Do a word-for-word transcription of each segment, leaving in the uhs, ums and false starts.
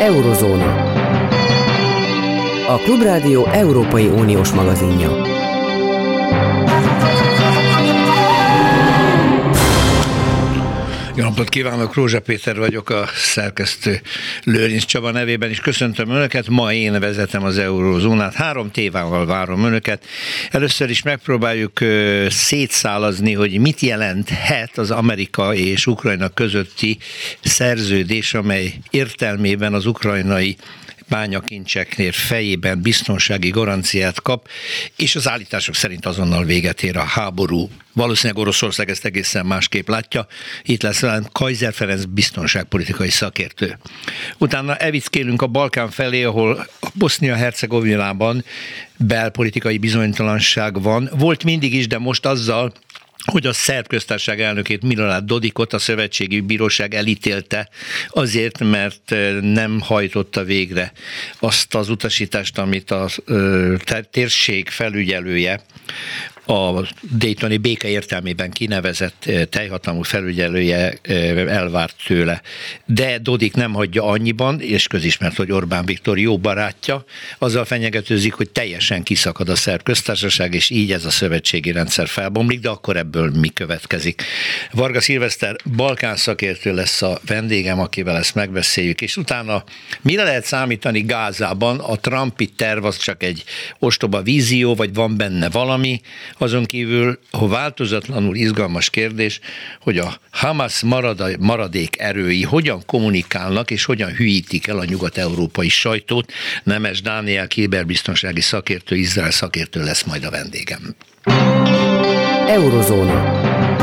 Eurozóna. A Klubrádió Európai Uniós magazinja. Jó napot kívánok, Rózsa Péter vagyok, a szerkesztő Lőrinc Csaba nevében is köszöntöm Önöket. Ma én vezetem az Eurozónát, három témával várom Önöket. Először is megpróbáljuk szétszálazni, hogy mit jelenthet az Amerika és Ukrajna közötti szerződés, amely értelmében az ukrajnai bányakincseknél fejében biztonsági garanciát kap, és az állítások szerint azonnal véget ér a háború. Valószínűleg Oroszország ezt egészen másképp látja. Itt lesz velem Kaiser Ferenc biztonságpolitikai szakértő. Utána evickélünk a Balkán felé, ahol a Bosznia-Hercegovinában belpolitikai bizonytalanság van. Volt mindig is, de most azzal, hogy a szerb köztársaság elnökét, Milorad Dodikot a szövetségi bíróság elítélte azért, mert nem hajtotta végre azt az utasítást, amit a térség felügyelője, a Daytoni béke értelmében kinevezett teljhatalmú felügyelője elvárt tőle. De Dodik nem hagyja annyiban, és közismert, hogy Orbán Viktor jó barátja, azzal fenyegetőzik, hogy teljesen kiszakad a szerb köztársaság, és így ez a szövetségi rendszer felbomlik, de akkor ebből mi következik? Varga Szilveszter Balkán szakértő lesz a vendégem, akivel ezt megbeszéljük, és utána mire lehet számítani Gázában? A trumpi terv az csak egy ostoba vízió, vagy van benne valami? Azon kívül, ha változatlanul izgalmas kérdés, hogy a Hamas maradék erői hogyan kommunikálnak és hogyan hülyítik el a nyugat-európai sajtót. Nemes Dániel kiberbiztonsági szakértő, Izrael szakértő lesz majd a vendégem. Eurozóna.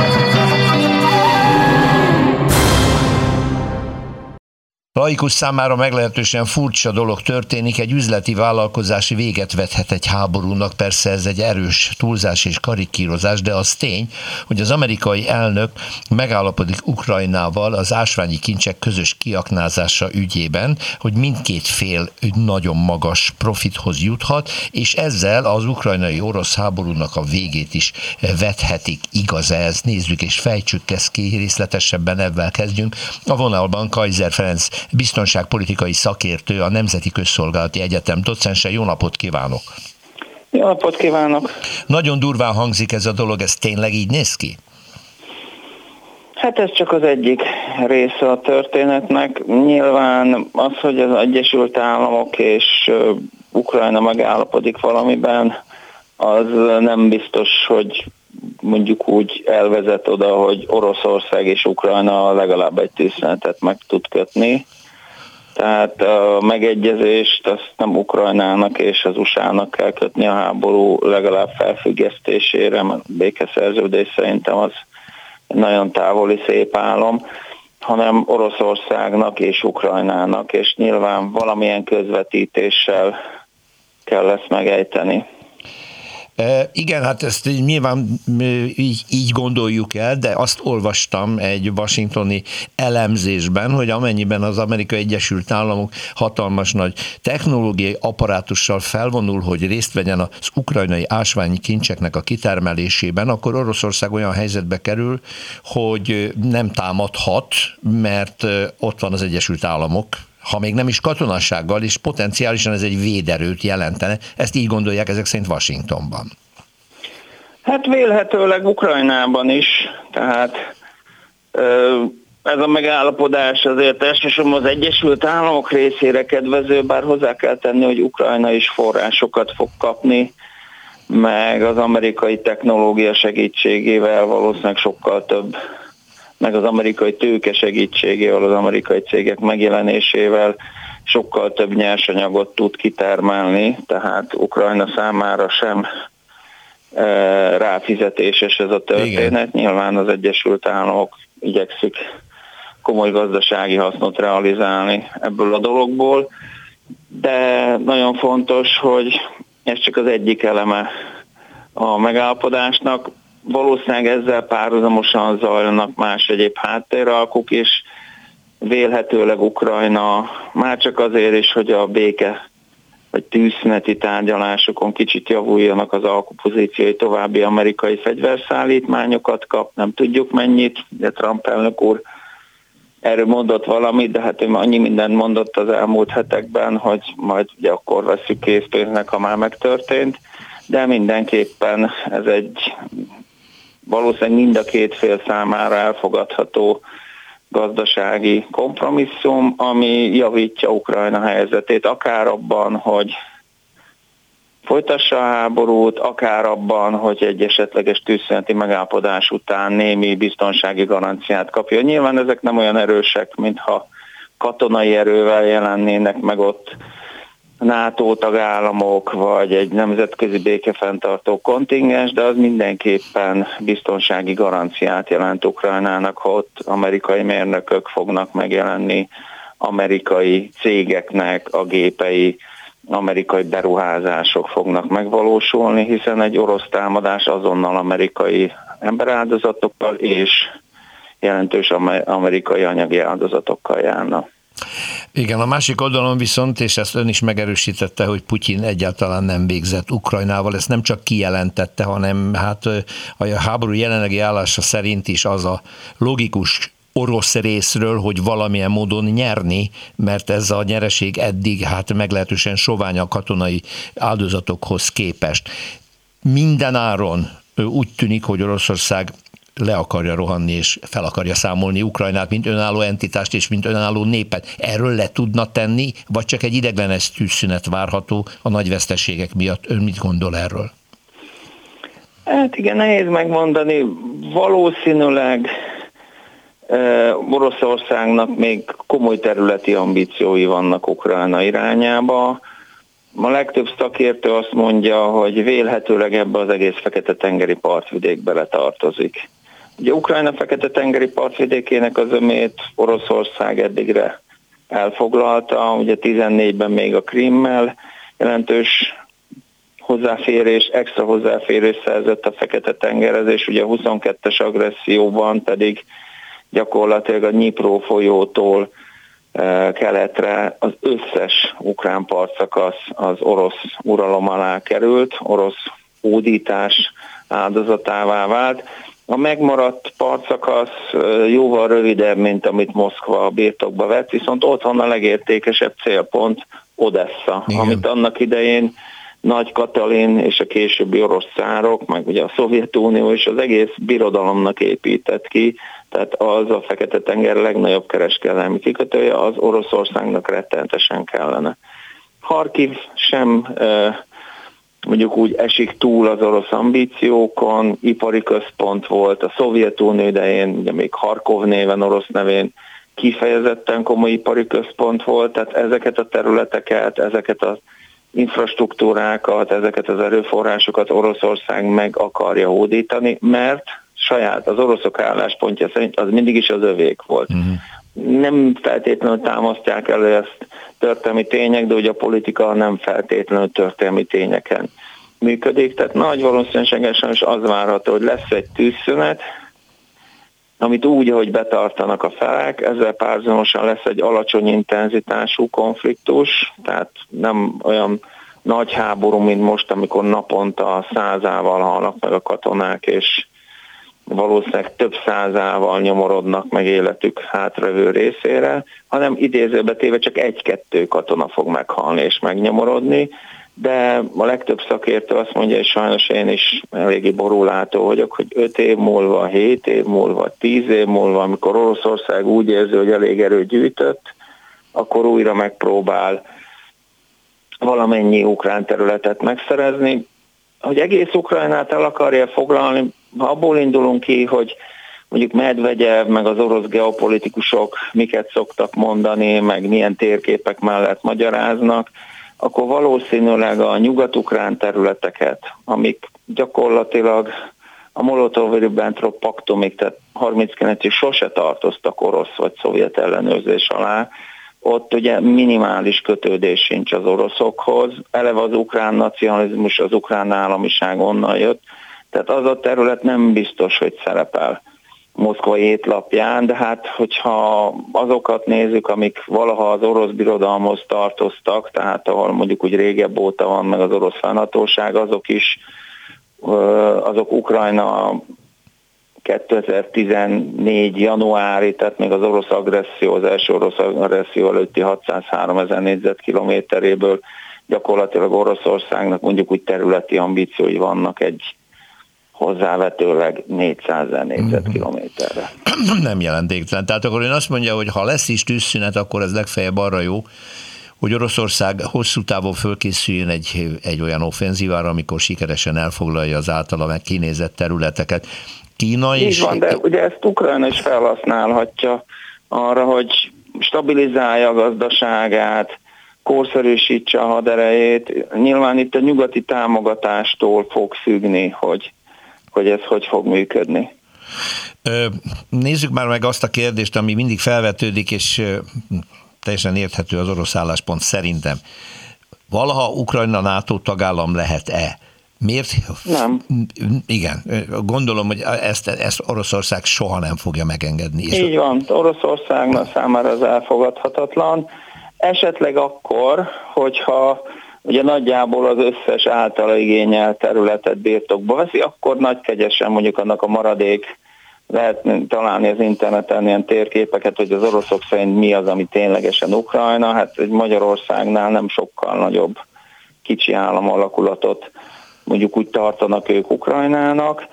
Laikus számára meglehetősen furcsa dolog történik, egy üzleti vállalkozás véget vethet egy háborúnak, persze ez egy erős túlzás és karikírozás, de az tény, hogy az amerikai elnök megállapodik Ukrajnával az ásványi kincsek közös kiaknázása ügyében, hogy mindkét fél nagyon magas profithoz juthat, és ezzel az ukrajnai-orosz háborúnak a végét is vethetik. Igaz ez? Nézzük és fejtsük ezt ki részletesebben, ebben kezdjünk. A vonalban Kaiser Ferenc biztonságpolitikai szakértő, a Nemzeti Közszolgálati Egyetem docense. Jó napot kívánok! Jó napot kívánok! Nagyon durván hangzik ez a dolog, ez tényleg így néz ki? Hát ez csak az egyik része a történetnek. Nyilván az, hogy az Egyesült Államok és Ukrajna megállapodik valamiben, az nem biztos, hogy mondjuk úgy elvezet oda, hogy Oroszország és Ukrajna legalább egy tűzszünetet meg tud kötni. Tehát a megegyezést azt nem Ukrajnának és az u es á-nak kell kötni a háború legalább felfüggesztésére, mert békeszerződés szerintem az egy nagyon távoli szép álom, hanem Oroszországnak és Ukrajnának, és nyilván valamilyen közvetítéssel kell ezt megejteni. E, igen, hát ezt nyilván így, így gondoljuk el, de azt olvastam egy washingtoni elemzésben, hogy amennyiben az Amerikai Egyesült Államok hatalmas nagy technológiai apparátussal felvonul, hogy részt vegyen az ukrajnai ásványi kincseknek a kitermelésében, akkor Oroszország olyan helyzetbe kerül, hogy nem támadhat, mert ott van az Egyesült Államok, ha még nem is katonassággal, és potenciálisan ez egy véderőt jelentene. Ezt így gondolják ezek szerint Washingtonban. Hát vélhetőleg Ukrajnában is, tehát ez a megállapodás azért elsősorban az Egyesült Államok részére kedvező, bár hozzá kell tenni, hogy Ukrajna is forrásokat fog kapni, meg az amerikai technológia segítségével valószínűleg sokkal több, meg az amerikai tőke segítségével, az amerikai cégek megjelenésével sokkal több nyersanyagot tud kitermelni, tehát Ukrajna számára sem e, ráfizetéses ez a történet. Igen. Nyilván az Egyesült Államok igyekszik komoly gazdasági hasznot realizálni ebből a dologból, de nagyon fontos, hogy ez csak az egyik eleme a megállapodásnak. Valószínűleg ezzel párhuzamosan zajlanak más egyéb háttéralkuk is, vélhetőleg Ukrajna már csak azért is, hogy a béke vagy tűzszüneti tárgyalásokon kicsit javuljanak az alkupozíciói, további amerikai fegyverszállítmányokat kap, nem tudjuk mennyit, de Trump elnök úr erről mondott valamit, de hát ő annyi mindent mondott az elmúlt hetekben, hogy majd ugye akkor veszük készpénznek, ha már megtörtént, de mindenképpen ez egy valószínűleg mind a két fél számára elfogadható gazdasági kompromisszum, ami javítja Ukrajna helyzetét, akár abban, hogy folytassa a háborút, akár abban, hogy egy esetleges tűzszüneti megállapodás után némi biztonsági garanciát kapja. Nyilván ezek nem olyan erősek, mintha katonai erővel jelennének meg ott NATO tagállamok, vagy egy nemzetközi békefenntartó kontingens, de az mindenképpen biztonsági garanciát jelent Ukrajnának, ha ott amerikai mérnökök fognak megjelenni, amerikai cégeknek a gépei, amerikai beruházások fognak megvalósulni, hiszen egy orosz támadás azonnal amerikai emberáldozatokkal és jelentős amerikai anyagi áldozatokkal járna. Igen, a másik oldalon viszont, és ezt ön is megerősítette, hogy Putyin egyáltalán nem végzett Ukrajnával, ezt nem csak kijelentette, hanem hát a háború jelenlegi állása szerint is az a logikus orosz részről, hogy valamilyen módon nyerni, mert ez a nyereség eddig hát meglehetősen sovány a katonai áldozatokhoz képest. Minden áron úgy tűnik, hogy Oroszország le akarja rohanni és fel akarja számolni Ukrajnát, mint önálló entitást és mint önálló népet. Erről le tudna tenni, vagy csak egy ideiglenes tűzszünet várható a nagy veszteségek miatt? Ön mit gondol erről? Hát igen, nehéz megmondani. Valószínűleg Oroszországnak még komoly területi ambíciói vannak Ukrajna irányába. A legtöbb szakértő azt mondja, hogy vélhetőleg ebbe az egész Fekete-tengeri partvidék beletartozik. Ugye Ukrajna Fekete-tengeri partvidékének az ömét Oroszország eddigre elfoglalta, ugye tizennégyben még a Krimmel jelentős hozzáférés, extra hozzáférés szerzett a Fekete-tengerhez, és ugye a huszonkettes agresszióban pedig gyakorlatilag a Dnyipró folyótól keletre az összes ukrán partszakasz az orosz uralom alá került, orosz hódítás áldozatává vált. A megmaradt partszakasz jóval rövidebb, mint amit Moszkva birtokba vett, viszont ott van a legértékesebb célpont, Odessa, igen, amit annak idején Nagy Katalin és a későbbi orosz cárok, meg ugye a Szovjetunió és az egész birodalomnak épített ki, tehát az a Fekete-tenger legnagyobb kereskedelmi kikötője, az Oroszországnak rettenetesen kellene. Harkiv sem mondjuk úgy esik túl az orosz ambíciókon, ipari központ volt, a Szovjetunió idején, ugye még Harkov néven, orosz nevén kifejezetten komoly ipari központ volt, tehát ezeket a területeket, ezeket az infrastruktúrákat, ezeket az erőforrásokat Oroszország meg akarja hódítani, mert saját, az oroszok álláspontja szerint az mindig is az övék volt. Uh-huh. Nem feltétlenül támasztják elő ezt történelmi tények, de ugye a politika nem feltétlenül történelmi tényeken működik, tehát nagy valószínűségesen is az várható, hogy lesz egy tűzszünet, amit úgy, ahogy betartanak a felek, ezzel párhuzamosan lesz egy alacsony intenzitású konfliktus, tehát nem olyan nagy háború, mint most, amikor naponta százával halnak meg a katonák, és valószínűleg több százával nyomorodnak meg életük hátrevő részére, hanem idézőbe téve csak egy-kettő katona fog meghalni és megnyomorodni, de a legtöbb szakértő azt mondja, és sajnos én is eléggé borúlátó vagyok, hogy öt év múlva, hét év múlva, tíz év múlva, amikor Oroszország úgy érzi, hogy elég erőt gyűjtött, akkor újra megpróbál valamennyi ukrán területet megszerezni. Hogy egész Ukrajnát el akarja foglalni, ha abból indulunk ki, hogy mondjuk Medvegyev, meg az orosz geopolitikusok miket szoktak mondani, meg milyen térképek mellett magyaráznak, akkor valószínűleg a nyugat-ukrán területeket, amik gyakorlatilag a Molotov-Ribbentrop paktumig, tehát harminckilencig sose tartoztak orosz vagy szovjet ellenőrzés alá, ott ugye minimális kötődés sincs az oroszokhoz, eleve az ukrán nacionalizmus, az ukrán államiság onnan jött, tehát az a terület nem biztos, hogy szerepel moszkvai étlapján, de hát hogyha azokat nézzük, amik valaha az orosz birodalomhoz tartoztak, tehát ahol mondjuk úgy régebb óta van meg az orosz fennhatóság, azok is, azok Ukrajna kétezer-tizennégy januári, tehát még az orosz agresszió, az első orosz agresszió előtti hatszázhárom ezer négyzetkilométeréből gyakorlatilag Oroszországnak mondjuk úgy területi ambíciói vannak egy hozzávetőleg négyszázezer négyzetkilométerre. Nem jelentéktelen. Tehát akkor ön azt mondja, hogy ha lesz is tűzszünet, akkor ez legfeljebb arra jó, hogy Oroszország hosszú távon fölkészüljön egy, egy olyan offenzívára, amikor sikeresen elfoglalja az általa meg kinézett területeket. Kína is... Így van, de ugye ezt Ukrajna is felhasználhatja arra, hogy stabilizálja a gazdaságát, korszerűsítse a haderejét. Nyilván itt a nyugati támogatástól fog függni, hogy, hogy ez hogy fog működni. Nézzük már meg azt a kérdést, ami mindig felvetődik, és teljesen érthető az orosz álláspont szerintem. Valaha Ukrajna NATO tagállam lehet-e? Miért? Nem. Igen, gondolom, hogy ezt, ezt Oroszország soha nem fogja megengedni. Így van, Oroszországnak számára ez elfogadhatatlan. Esetleg akkor, hogyha ugye nagyjából az összes általa igényelt területet birtokba veszi, akkor nagykegyesen mondjuk annak a maradék, lehet találni az interneten ilyen térképeket, hogy az oroszok szerint mi az, ami ténylegesen Ukrajna. Hát egy Magyarországnál nem sokkal nagyobb kicsi állam alakulatot mondjuk úgy tartanak ők Ukrajnának.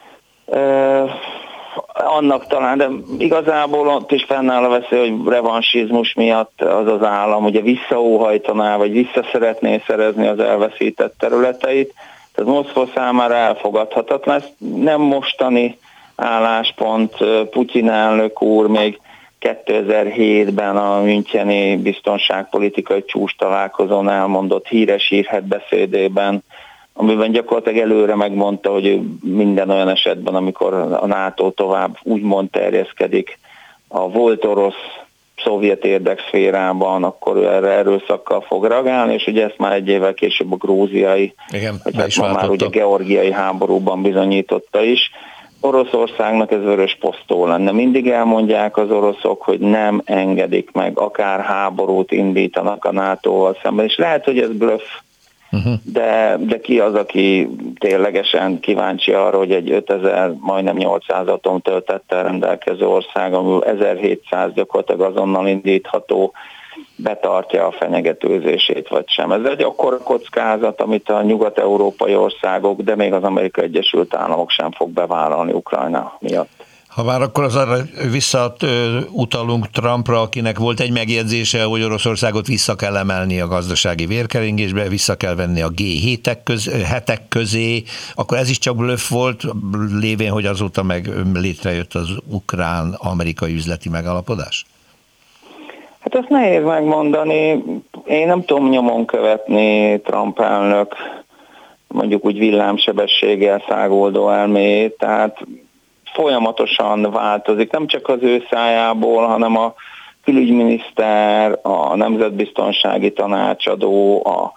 Annak talán, de igazából ott is fennáll a veszély, hogy revansizmus miatt az az állam ugye visszaóhajtaná, vagy vissza szeretné szerezni az elveszített területeit. Tehát Moszkva számára elfogadhatatlan. Ez nem mostani álláspont. Putyin elnök úr még kétezer-hétben a müncheni biztonságpolitikai csúcs találkozón elmondott híres hírhedt beszédében, amiben gyakorlatilag előre megmondta, hogy ő minden olyan esetben, amikor a NATO tovább úgymond terjeszkedik a volt orosz szovjet érdekszférában, akkor ő erre erőszakkal fog reagálni, és ugye ezt már egy évvel később a grúziai, igen, vagy hát ma már ugye georgiai háborúban bizonyította is. Oroszországnak ez vörös posztó lenne. Mindig elmondják az oroszok, hogy nem engedik meg, akár háborút indítanak a nátóval szemben, és lehet, hogy ez blöff, uh-huh. de, de ki az, aki ténylegesen kíváncsi arra, hogy egy ötezer, majdnem nyolcszáz atomtöltettel rendelkező ország, amiből ezerhétszáz gyakorlatilag azonnal indítható, betartja a fenyegetőzését, vagy sem. Ez egy akkora kockázat, amit a nyugat-európai országok, de még az Amerikai Egyesült Államok sem fog bevállalni Ukrajna miatt. Ha már akkor az arra visszautalunk Trumpra, akinek volt egy megjegyzése, hogy Oroszországot vissza kell emelni a gazdasági vérkeringésbe, vissza kell venni a gé hétek köz, hetek közé, akkor ez is csak blöff volt, lévén, hogy azóta meg létrejött az ukrán-amerikai üzleti megállapodás? Hát ezt nehéz megmondani. Én nem tudom nyomon követni Trump elnök mondjuk úgy villámsebességgel száguldó elméjét, tehát folyamatosan változik, nem csak az ő szájából, hanem a külügyminiszter, a nemzetbiztonsági tanácsadó, a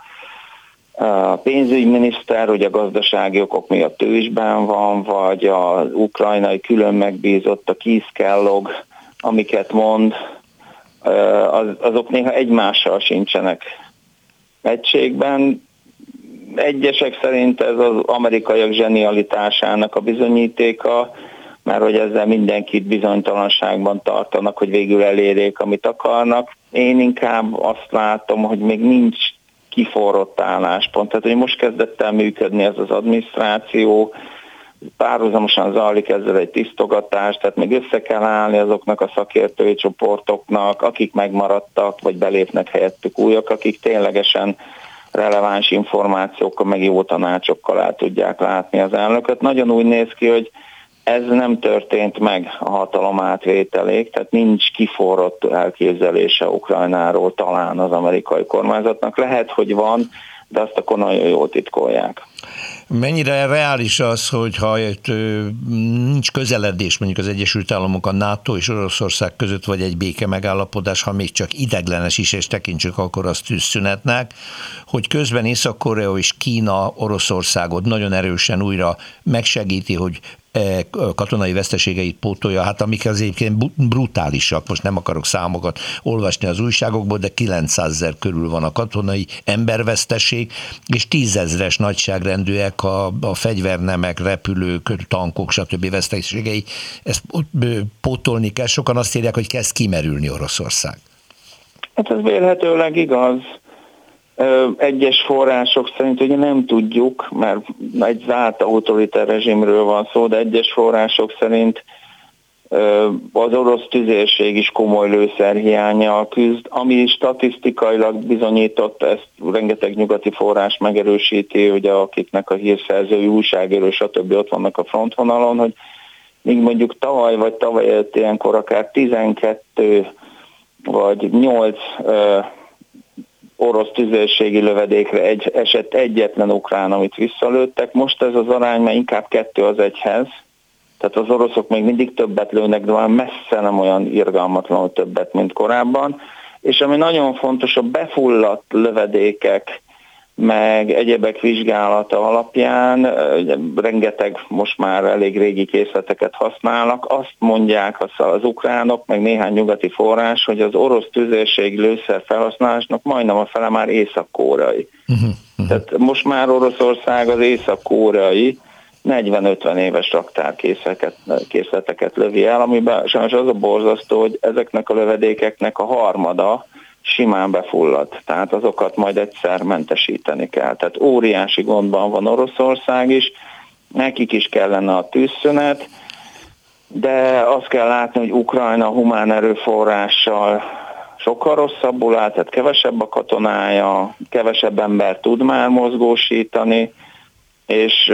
pénzügyminiszter, ugye a gazdasági okok miatt ő is benn van, vagy az ukrajnai külön megbízott, a Keith Kellogg, amiket mond, az, azok néha egymással sincsenek egységben. Egyesek szerint ez az amerikaiak zsenialitásának a bizonyítéka, mert hogy ezzel mindenkit bizonytalanságban tartanak, hogy végül elérjék, amit akarnak. Én inkább azt látom, hogy még nincs kiforrott álláspont. Tehát, hogy most kezdett el működni ez az adminisztráció, párhuzamosan zajlik ezzel egy tisztogatás, tehát még össze kell állni azoknak a szakértői csoportoknak, akik megmaradtak, vagy belépnek helyettük újak, akik ténylegesen releváns információkkal, meg jó tanácsokkal el tudják látni az elnököt. Nagyon úgy néz ki, hogy ez nem történt meg a hatalom átvételéig, tehát nincs kiforrott elképzelése Ukrajnáról talán az amerikai kormányzatnak. Lehet, hogy van, de azt akkor nagyon jól titkolják. Mennyire reális az, hogyha nincs közeledés mondjuk az Egyesült Államok, a NATO és Oroszország között, vagy egy béke megállapodás, ha még csak ideglenes is, és tekintsük akkor azt tűzszünetnek, hogy közben Észak-Korea és Kína Oroszországot nagyon erősen újra megsegíti, hogy katonai veszteségeit pótolja, hát amik az egyébként brutálisak, most nem akarok számokat olvasni az újságokból, de kilencszázezer körül van a katonai emberveszteség, és tízezres nagyságrendűek a, a fegyvernemek, repülők, tankok, stb. Veszteségei. Ezt pótolni kell. Sokan azt írják, hogy kezd kimerülni Oroszország. Hát ez vélhetőleg igaz. Egyes források szerint ugye nem tudjuk, mert egy zárt autoriter rezsimről van szó, de egyes források szerint az orosz tüzérség is komoly lőszerhiánnyal küzd, ami statisztikailag bizonyított, ezt rengeteg nyugati forrás megerősíti, ugye akiknek a hírszerzői, újságíró, stb. Ott vannak a frontvonalon, hogy míg mondjuk tavaly vagy tavaly előtt ilyenkor akár tizenkettő vagy nyolc orosz tüzérségi lövedékre egy, esett egyetlen ukrán, amit visszalőttek. Most ez az arány már inkább kettő az egyhez. Tehát az oroszok még mindig többet lőnek, de már messze nem olyan irgalmatlanul többet, mint korábban. És ami nagyon fontos, a befulladt lövedékek, meg egyebek vizsgálata alapján, rengeteg most már elég régi készleteket használnak, azt mondják az ukránok, meg néhány nyugati forrás, hogy az orosz tüzérségi lőszer felhasználásnak majdnem a fele már észak-koreai. Uh-huh, uh-huh. Tehát most már Oroszország az észak-koreai negyven-ötven éves raktárkészleteket lövi el, amiben sajnos az a borzasztó, hogy ezeknek a lövedékeknek a harmada simán befulladt, tehát azokat majd egyszer mentesíteni kell. Tehát óriási gondban van Oroszország is, nekik is kellene a tűzszünet, de azt kell látni, hogy Ukrajna humán erőforrással sokkal rosszabbul áll, tehát kevesebb a katonája, kevesebb ember tud már mozgósítani, és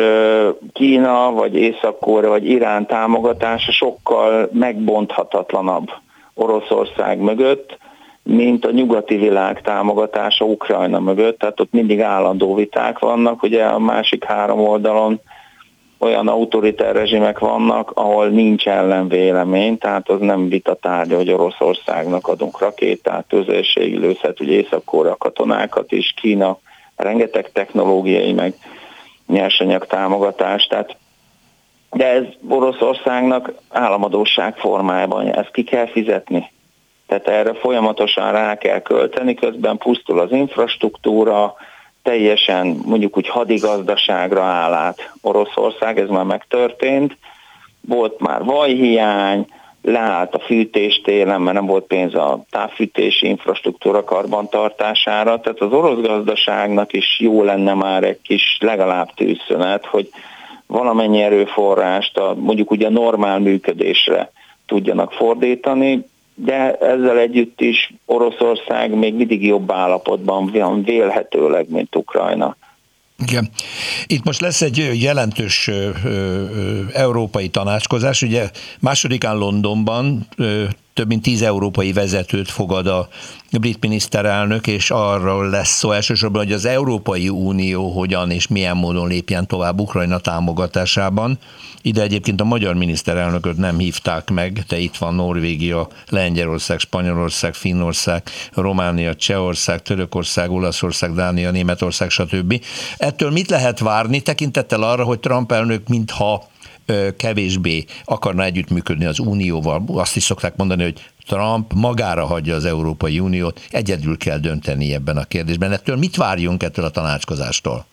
Kína, vagy Észak-Korea, vagy Irán támogatása sokkal megbonthatatlanabb Oroszország mögött, mint a nyugati világ támogatása Ukrajna mögött, tehát ott mindig állandó viták vannak, ugye a másik három oldalon olyan autoriter rezsimek vannak, ahol nincs ellenvélemény, tehát az nem vita tárgya, hogy Oroszországnak adunk rakétát, tüzérségi lőszert, ugye Észak-Korea katonákat is, Kína rengeteg technológiai meg nyersanyag támogatást, tehát de ez Oroszországnak államadósság formájában, ezt ki kell fizetni. Tehát erre folyamatosan rá kell költeni, közben pusztul az infrastruktúra, teljesen mondjuk úgy hadigazdaságra áll át Oroszország, ez már megtörtént. Volt már vajhiány, leállt a fűtés télen, mert nem volt pénz a távfűtési infrastruktúra karbantartására, tehát az orosz gazdaságnak is jó lenne már egy kis legalább tűzszünet, hogy valamennyi erőforrást a, mondjuk ugye a normál működésre tudjanak fordítani, de ezzel együtt is Oroszország még mindig jobb állapotban van vélhetőleg, mint Ukrajna. Igen. Itt most lesz egy jelentős ö, ö, európai tanácskozás, ugye másodikán Londonban ö, több mint tíz európai vezetőt fogad a brit miniszterelnök, és arról lesz szó elsősorban, hogy az Európai Unió hogyan és milyen módon lépjen tovább Ukrajna támogatásában. Ide egyébként a magyar miniszterelnököt nem hívták meg, de itt van Norvégia, Lengyelország, Spanyolország, Finnország, Románia, Csehország, Törökország, Olaszország, Dánia, Németország, stb. Ettől mit lehet várni, tekintettel arra, hogy Trump elnök mintha kevésbé akarna együttműködni az Unióval. Azt is szokták mondani, hogy Trump magára hagyja az Európai Uniót, egyedül kell dönteni ebben a kérdésben. Ettől mit várjunk ettől a tanácskozástól?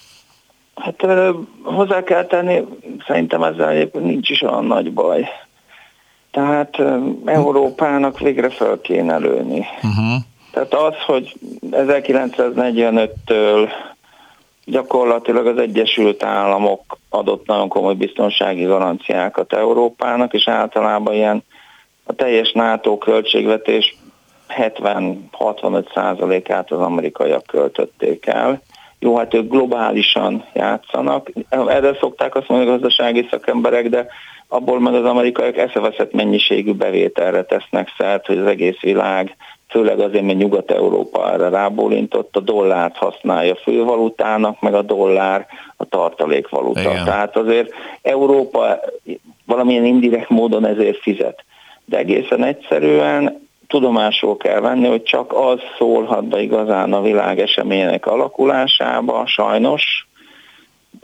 Hát hozzá kell tenni, szerintem ezzel egyébként nincs is olyan nagy baj. Tehát Európának végre fel kéne lőni. Uh-huh. Tehát az, hogy ezerkilencszáznegyvenöttől gyakorlatilag az Egyesült Államok adott nagyon komoly biztonsági garanciákat Európának, és általában ilyen a teljes NATO költségvetés hetven-hatvanöt százalékát az amerikaiak költötték el. Jó, hát ők globálisan játszanak. Erre szokták azt mondani a gazdasági szakemberek, de abból meg az amerikaiak eszeveszett mennyiségű bevételre tesznek szert, hogy az egész világ, főleg azért, mert Nyugat-Európa erre rábólintott, a dollárt használja fővalutának, meg a dollár a tartalékvaluta. Igen. Tehát azért Európa valamilyen indirekt módon ezért fizet. De egészen egyszerűen tudomásul kell venni, hogy csak az szólhat be igazán a világ eseményének alakulásába, sajnos,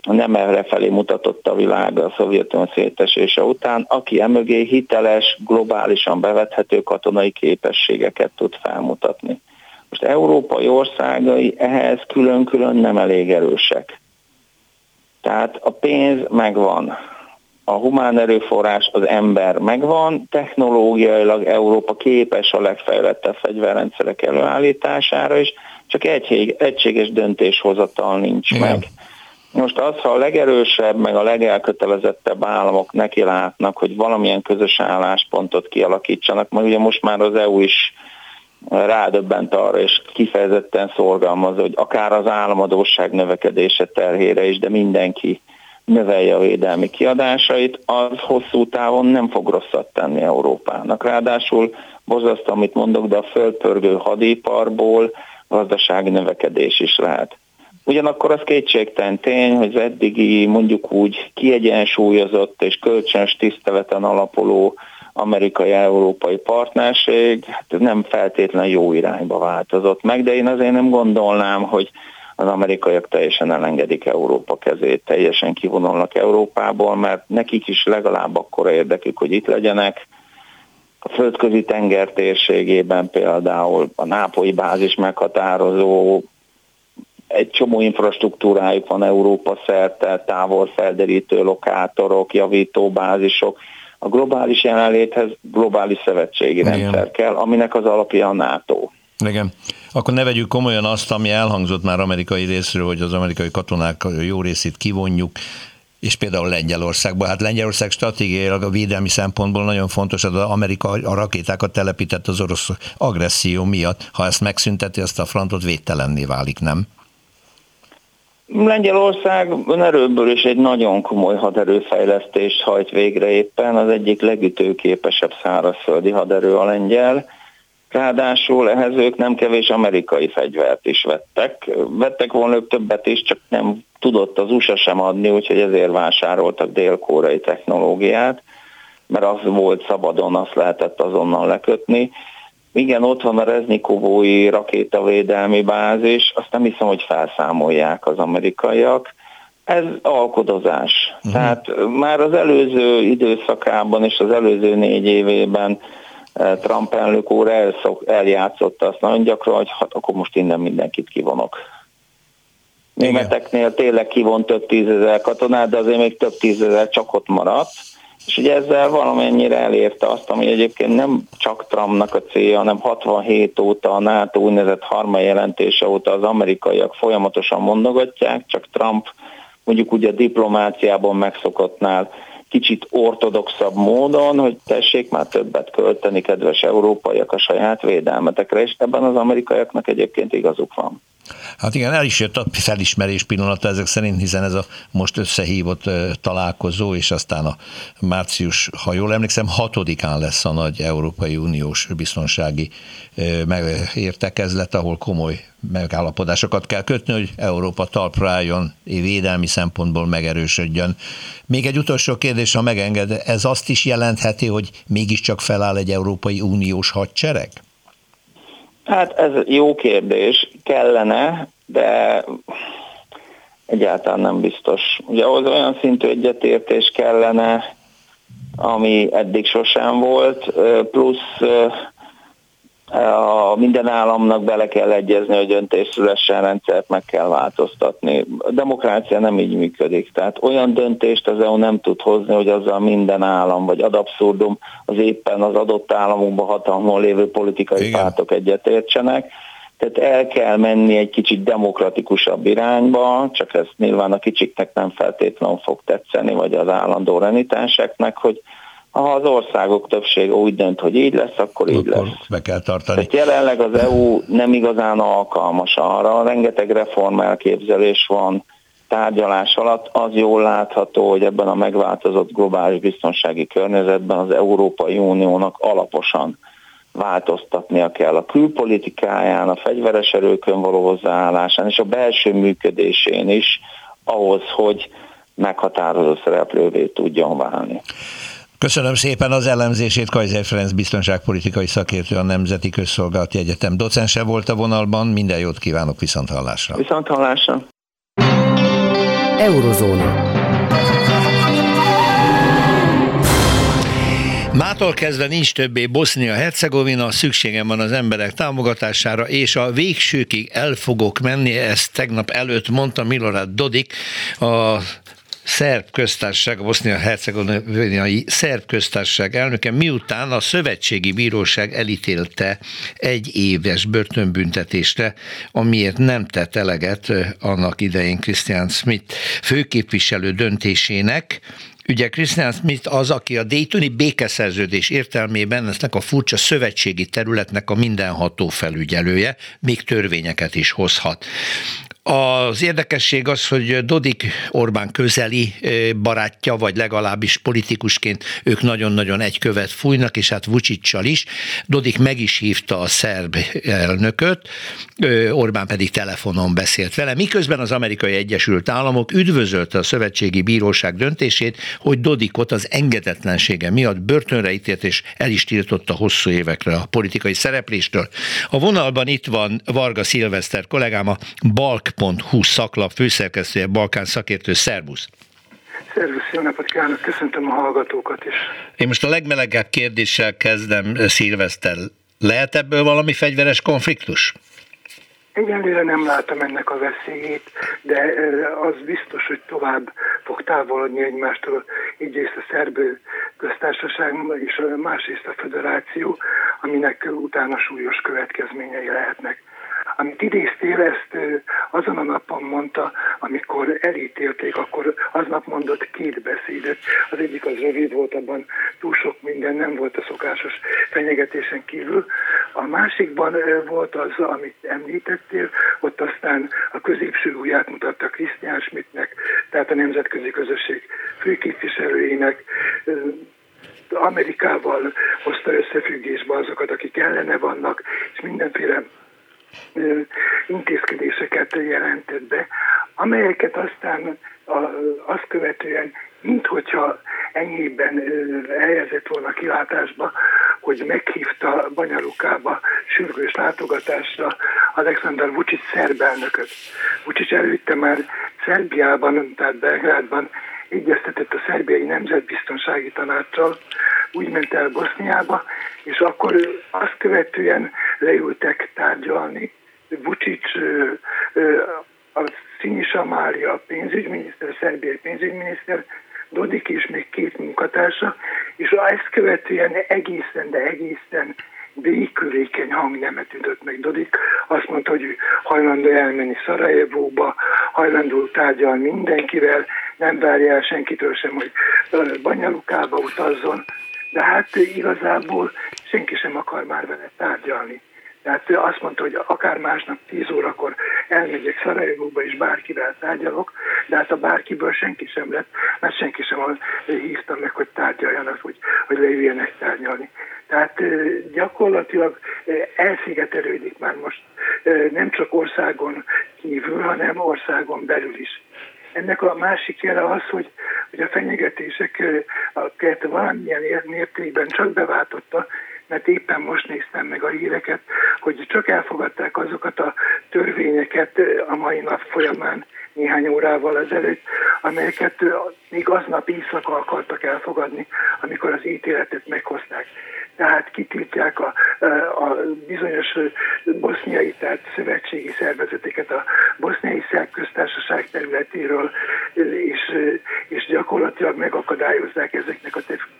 nem erre felé mutatott a világ a Szovjetunió szétesése után, aki emögé hiteles, globálisan bevethető katonai képességeket tud felmutatni. Most európai országai ehhez külön-külön nem elég erősek. Tehát a pénz megvan, a humán erőforrás, az ember megvan, technológiailag Európa képes a legfejlettebb fegyverrendszerek előállítására is, csak egy, egységes döntéshozatal nincs Igen. meg. Most az, ha a legerősebb, meg a legelkötelezettebb államok neki látnak, hogy valamilyen közös álláspontot kialakítsanak, mert ugye most már az é u is rádöbbent arra, és kifejezetten szorgalmaz, hogy akár az államadósság növekedése terhére is, de mindenki növelje a védelmi kiadásait, az hosszú távon nem fog rosszat tenni Európának. Ráadásul borzasztó, amit mondok, de a földpörgő hadiparból gazdasági növekedés is lehet. Ugyanakkor az kétségtelen tény, hogy az eddigi mondjuk úgy kiegyensúlyozott és kölcsönös tiszteleten alapuló amerikai-európai partnerség hát nem feltétlenül jó irányba változott meg, de én azért nem gondolnám, hogy az amerikaiak teljesen elengedik Európa kezét, teljesen kivonulnak Európából, mert nekik is legalább akkora érdekük, hogy itt legyenek. A földközi tenger térségében például a nápolyi bázis meghatározó, egy csomó infrastruktúrájuk van Európa szerte, távolfelderítő lokátorok, javítóbázisok. A globális jelenléthez globális szövetségi Igen. rendszer kell, aminek az alapja a NATO. Igen. Akkor ne vegyük komolyan azt, ami elhangzott már amerikai részről, hogy az amerikai katonák jó részét kivonjuk, és például Lengyelországban. Hát Lengyelország stratégiailag a védelmi szempontból nagyon fontos, az Amerika a rakétákat telepített az orosz agresszió miatt. Ha ezt megszünteti, azt a frontot védtelenné válik, nem? Lengyelország önerőből is egy nagyon komoly haderőfejlesztést hajt végre éppen, az egyik legütőképesebb szárazföldi haderő a lengyel. Ráadásul ehhez ők nem kevés amerikai fegyvert is vettek. Vettek volna ők többet is, csak nem tudott az u es á sem adni, úgyhogy ezért vásároltak dél-koreai technológiát, mert az volt szabadon, azt lehetett azonnal lekötni. Igen, ott van a Reznikovói rakétavédelmi bázis, azt nem hiszem, hogy felszámolják az amerikaiak. Ez alkudozás. Uh-huh. Tehát már az előző időszakában és az előző négy évében Trump elnök úr elszok, eljátszotta azt nagyon gyakran, hogy hát akkor most innen mindenkit kivonok. Németeknél tényleg kivont több tízezer katonát, de azért még több tízezer csak ott maradt, és ugye ezzel valamennyire elérte azt, ami egyébként nem csak Trumpnak a célja, hanem hatvanhét óta a NATO úgynevezett harma jelentése óta az amerikaiak folyamatosan mondogatják, csak Trump mondjuk ugye a diplomáciában megszokottnál kicsit ortodoxabb módon, hogy tessék már többet költeni, kedves európaiak, a saját védelmetekre, és ebben az amerikaiaknak egyébként igazuk van. Hát igen, el is jött a felismerés pillanata ezek szerint, hiszen ez a most összehívott találkozó, és aztán a március, ha jól emlékszem, hatodikán lesz a nagy Európai Uniós biztonsági értekezlet, ahol komoly megállapodásokat kell kötni, hogy Európa talpra álljon, védelmi szempontból megerősödjön. Még egy utolsó kérdés, ha megenged, ez azt is jelentheti, hogy mégiscsak feláll egy Európai Uniós hadsereg? Hát ez jó kérdés, kellene, de egyáltalán nem biztos. Ugye ahhoz olyan szintű egyetértés kellene, ami eddig sosem volt, plusz a minden államnak bele kell egyezni, hogy döntésszülessen rendszert meg kell változtatni. A demokrácia nem így működik, tehát olyan döntést az é u nem tud hozni, hogy azzal minden állam, vagy ad abszurdum az éppen az adott államokban hatalmon lévő politikai Igen. pártok egyetértsenek. Tehát el kell menni egy kicsit demokratikusabb irányba, csak ez nyilván a kicsiknek nem feltétlenül fog tetszeni, vagy az állandó renitáseknek, hogy ha az országok többsége úgy dönt, hogy így lesz, akkor így akkor lesz. Be kell tartani. Tehát jelenleg az é u nem igazán alkalmas arra, rengeteg reform elképzelés van tárgyalás alatt, az jól látható, hogy ebben a megváltozott globális biztonsági környezetben az Európai Uniónak alaposan változtatnia kell a külpolitikáján, a fegyveres erőkön való hozzáállásán és a belső működésén is ahhoz, hogy meghatározó szereplővé tudjon válni. Köszönöm szépen az elemzését, Kaiser Ferenc biztonságpolitikai szakértő, a Nemzeti Közszolgálati Egyetem docense volt a vonalban. Minden jót kívánok, viszonthallásra. Viszonthallásra. Eurozóna. Mától kezdve nincs többé Bosznia-Hercegovina, szükségem van az emberek támogatására, és a végsőkig el fogok menni, ezt tegnap előtt mondta Milorad Dodik, a szerb köztársaság, a bosznia-hercegovinai szerb köztársaság elnöke, miután a szövetségi bíróság elítélte egy éves börtönbüntetésre, amiért nem tett eleget annak idején Christian Schmidt főképviselő döntésének. Ugye Christian Schmidt az, aki a Daytoni békeszerződés értelmében ennek a furcsa szövetségi területnek a mindenható felügyelője, még törvényeket is hozhat. Az érdekesség az, hogy Dodik Orbán közeli barátja, vagy legalábbis politikusként ők nagyon-nagyon egy követ fújnak, és hát Vučićsal is. Dodik meg is hívta a szerb elnököt, Orbán pedig telefonon beszélt vele, miközben az Amerikai Egyesült Államok üdvözölte a szövetségi bíróság döntését, hogy Dodikot az engedetlensége miatt börtönre ítélt, és el is tiltotta hosszú évekre a politikai szerepléstől. A vonalban itt van Varga Szilveszter kollégám, a balk pont hu szaklap főszerkesztője, Balkán szakértő. Szervusz! Szervusz, jó napot kívánok, köszöntöm a hallgatókat is. Én most a legmelegebb kérdéssel kezdem, Szilveszter. Lehet ebből valami fegyveres konfliktus? Egyenlőre nem látom ennek a veszélyét, de az biztos, hogy tovább fog távolodni egymástól egyrészt a szerb köztársaság és másrészt a föderáció, aminek utána súlyos következményei lehetnek. Amit idéztél, ezt azon a napon mondta, amikor elítélték, akkor aznap mondott két beszédet. Az egyik az rövid volt, abban túl sok minden nem volt a szokásos fenyegetésen kívül. A másikban volt az, amit említettél, ott aztán a középső ujját mutatta Christian Schmidtnek, tehát a nemzetközi közösség főképviselőjének, Amerikával hozta összefüggésbe azokat, akik ellene vannak, és mindenféle intézkedéseket jelentett be, amelyeket aztán azt követően, minthogyha enyhében helyezett volna kilátásba, hogy meghívta Banja Lukába sürgős látogatásra Aleksandar Vučić szerb elnököt. Vučić előtte már Szerbiában, tehát Belgrádban egyeztetett a szerbiai nemzetbiztonsági tanácssal, úgy ment el Boszniába, és akkor azt követően leültek tárgyalni. Vučić, a Siniša Mali, a pénzügyminiszter, a szerbiai pénzügyminiszter, Dodik és még két munkatársa, és ezt követően egészen, de egészen békülékeny hangnemet ütött meg Dodik. Azt mondta, hogy ő hajlandó elmenni Szarajevóba, hajlandó tárgyalni mindenkivel, nem várja el senkitől sem, hogy Banja Lukába utazzon, de hát igazából senki sem akar már vele tárgyalni. Tehát azt mondta, hogy akár másnap tíz órakor elmegyek Szarajevóba és bárkivel tárgyalok, de hát a bárkiből senki sem lett, mert senki sem hívta meg, hogy tárgyaljanak, hogy, hogy leüljenek tárgyalni. Tehát gyakorlatilag elszigetelődik már most nem csak országon kívül, hanem országon belül is. Ennek a másik jele az, hogy, hogy a fenyegetéseket valamilyen mértékben csak beváltotta, mert éppen most néztem meg a híreket, hogy csak elfogadták azokat a törvényeket a mai nap folyamán néhány órával ezelőtt, amelyeket még aznap éjszaka akartak elfogadni, amikor az ítéletet meghozták. Tehát kitiltják a, a bizonyos boszniai, tehát szövetségi szervezeteket a boszniai szerb köztársaság területéről, és, és gyakorlatilag megakadályozzák ezeknek a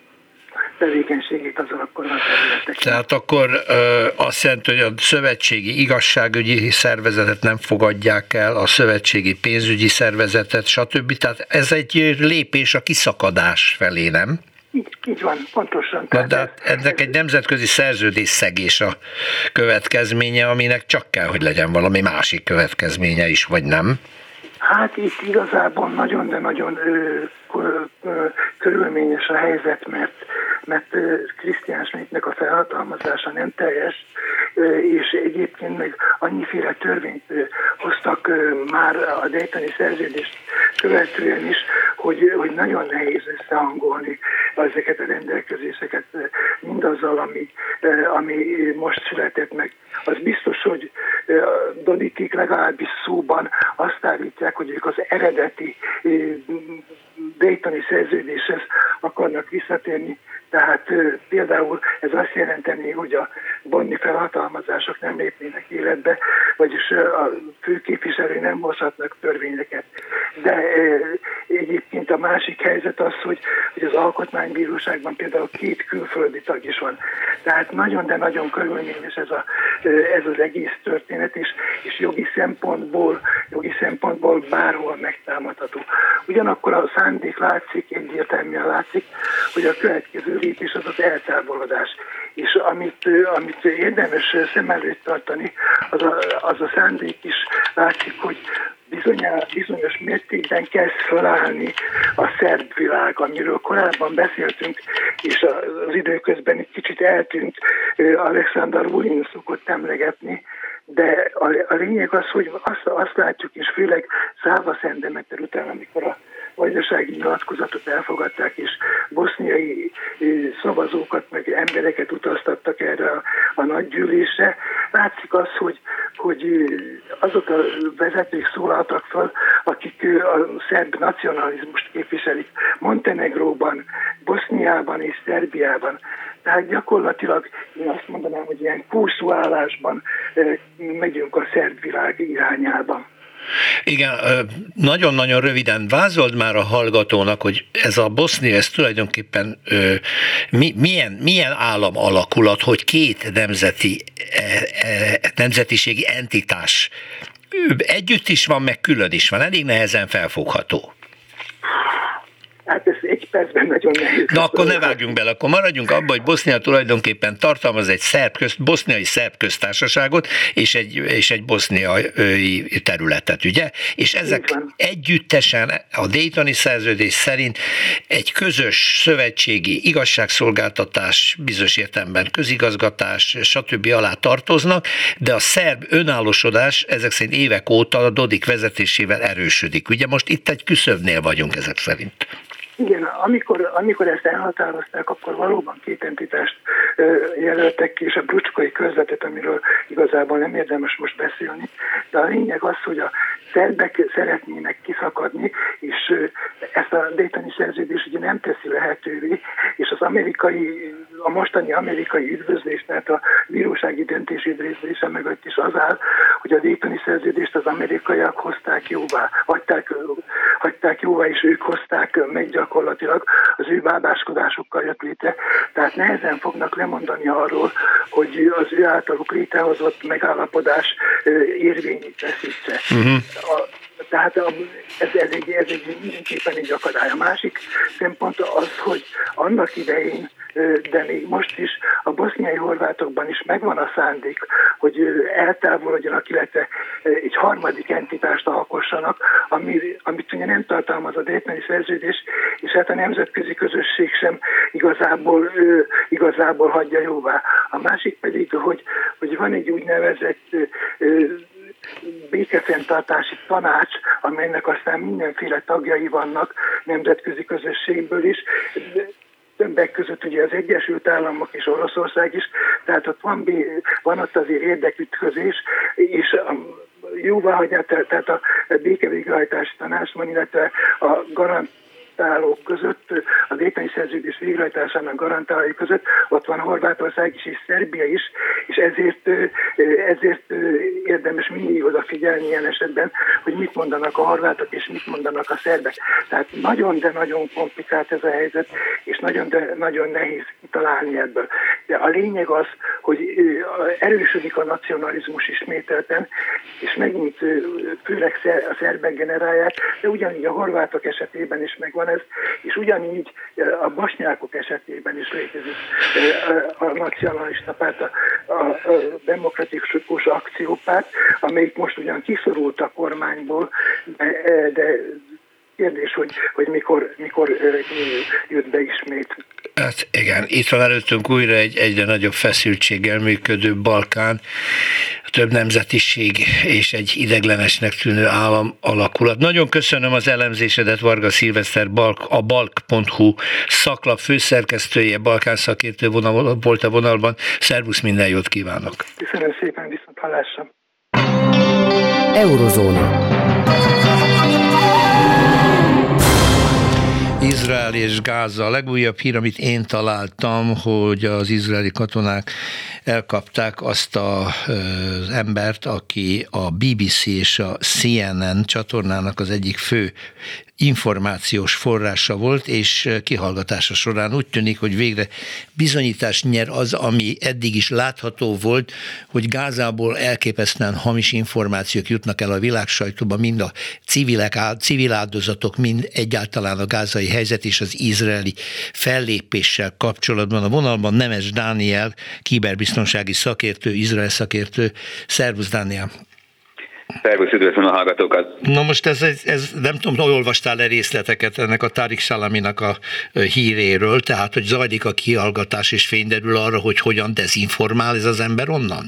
tevékenységét azonokon a területeken. Tehát akkor ö, azt jelenti, hogy a szövetségi igazságügyi szervezetet nem fogadják el, a szövetségi pénzügyi szervezetet, stb. Tehát ez egy lépés a kiszakadás felé, nem? Így, így van, pontosan. Na, de ennek egy nemzetközi szerződésszegés a következménye, aminek csak kell, hogy legyen valami másik következménye is, vagy nem? Hát itt igazából nagyon, de nagyon ö, ö, ö, körülményes a helyzet, mert, mert Christian Schmidtnek a felhatalmazása nem teljes, ö, és egyébként meg annyiféle törvényt ö, hoztak ö, már a Daytoni szerződést követően is, hogy, hogy nagyon nehéz összehangolni ezeket a rendelkezéseket mindazzal, ami, ami most született meg. Az biztos, hogy Dodikik legalábbis szóban azt állítják, hogy ők az eredeti Daytoni szerződéshez akarnak visszatérni. Tehát például ez azt jelenteni, hogy a bonni felhatalmazások nem lépnének életbe, vagyis a főképviselő nem hozhatnak törvényeket. De egyébként a másik helyzet az, hogy, hogy az Alkotmánybíróságban például két külföldi tag is van. Tehát nagyon, de nagyon körülményes ez, a, ez az egész történet, és, és jogi szempontból, jogi szempontból bárhol megtámadható. Ugyanakkor a szándék látszik, egyértelműen látszik, hogy a következő lépés az az eltávolodás. És amit, amit érdemes szem előtt tartani, az a, az a szándék is látszik, hogy bizonyos, bizonyos mértékben kezd felállni a szerb világ, amiről korábban beszéltünk, és az időközben egy kicsit eltűnt, Alexander Vulin szokott emlegetni, de a, a lényeg az, hogy azt, azt látjuk, és főleg Száva Szendemeter után, amikor a vajdasági nyilatkozatot elfogadták, és boszniai szavazókat, meg embereket utaztattak erre a, a nagygyűlésre, látszik az, hogy, hogy azok a vezetők szólaltak fel, akik a szerb nacionalizmust képviselik Montenegróban, Boszniában és Szerbiában. Tehát gyakorlatilag én azt mondanám, hogy ilyen kurszúállásban megyünk a szerb világ irányába. Igen, nagyon-nagyon röviden vázold már a hallgatónak, hogy ez a Bosznia, ez tulajdonképpen mi, milyen, milyen állam alakulat, hogy két nemzeti, nemzetiségi entitás együtt is van, meg külön is van, elég nehezen felfogható. Hát ez egy percben nagyon nehéz. Na akkor ne vágjunk bele, akkor maradjunk abban, hogy Bosznia tulajdonképpen tartalmaz egy szerb közt, boszniai szerb köztársaságot és egy, és egy boszniai területet, ugye? És ezek együttesen a Daytoni szerződés szerint egy közös szövetségi igazságszolgáltatás, bizonyos értelemben közigazgatás, stb. Alá tartoznak, de a szerb önállósodás ezek szerint évek óta a Dodik vezetésével erősödik. Ugye most itt egy küszöbnél vagyunk ezek szerint. Igen, amikor, amikor ezt elhatározták, akkor valóban két entitást jelöltek ki, és a brucskai közvetet, amiről igazából nem érdemes most beszélni, de a lényeg az, hogy a szerbek szeretnének kiszakadni, és ezt a Daytoni szerződés ugye nem teszi lehetővé, és az amerikai, a mostani amerikai üdvözlés, tehát a bírósági döntés üdvözlése mögött is az áll, hogy a Daytoni szerződést az amerikaiak hozták jóvá, hagyták, hagyták jóvá, és ők hozták meg gyakorlatilag, az ő bábáskodásokkal jött létre, tehát nehezen fognak lemondani arról, hogy az ő általuk létrehozott megállapodás érvényét veszítse. Uh-huh. A, tehát a, ez, ez, egy, ez egy mindenképpen egy akadály. A másik szempont az, hogy annak idején, de még most is a boszniai horvátokban is megvan a szándék, hogy eltávolodjanak, illetve egy harmadik entitást alkossanak, ami, amit ugye nem tartalmaz a Daytoni szerződés, és hát a nemzetközi közösség sem igazából, igazából hagyja jóvá. A másik pedig, hogy, hogy van egy úgynevezett békefenntartási tanács, amelynek aztán mindenféle tagjai vannak nemzetközi közösségből is, többek között ugye az Egyesült Államok és Oroszország is, tehát ott van, van ott azért érdekütközés, és a jóváhagyás, tehát a békevégrehajtási tanácsban, illetve a garant garantálók között, a Daytoni szerződés végrehajtásának garantálói között, ott van Horvátország is és Szerbia is, és ezért, ezért érdemes mindig odafigyelni ilyen esetben, hogy mit mondanak a horvátok és mit mondanak a szerbek. Tehát nagyon, de nagyon komplikált ez a helyzet, és nagyon, de nagyon nehéz kitalálni ebből. De a lényeg az, hogy erősödik a nacionalizmus ismételten, és megint főleg a szerbek generálják, de ugyanígy a horvátok esetében is megvan ez, és ugyanígy a bosnyákok esetében is létezik a nacionalista párt, a, a demokratikus akciópárt, amelyik most ugyan kiszorult a kormányból, de, de kérdés, hogy, hogy mikor, mikor jött be ismét. Hát igen, itt van előttünk újra egy egyre nagyobb feszültséggel működő Balkán, több nemzetiség és egy ideglenesnek tűnő állam alakulat. Nagyon köszönöm az elemzésedet, Varga Szilveszter, Balk, a balk pont hu szaklap főszerkesztője, Balkán szakértő vonal, volt a vonalban. Szervusz, minden jót kívánok! Köszönöm szépen, viszont hallásra! Eurozóna. Izrael és Gáza. A legújabb hír, amit én találtam, hogy az izraeli katonák elkapták azt a, az embert, aki a bé bé cé és a cé en en csatornának az egyik fő információs forrása volt, és kihallgatása során úgy tűnik, hogy végre bizonyítást nyer az, ami eddig is látható volt, hogy Gázából elképesztően hamis információk jutnak el a világsajtóba, mind a civilek, civil áldozatok, mind egyáltalán a gázai helyzet és az izraeli fellépéssel kapcsolatban. A vonalban Nemes Dániel, kiberbiztonsági szakértő, Izrael szakértő. Szervusz, Dániel! Szervusz, üdvözlöm a hallgatókat! Na most ez, ez, ez nem tudom, hogy olvastál-e részleteket ennek a Tariq Salaminak a híréről, tehát hogy zajlik a kihallgatás és fényderül arra, hogy hogyan dezinformál ez az ember onnan?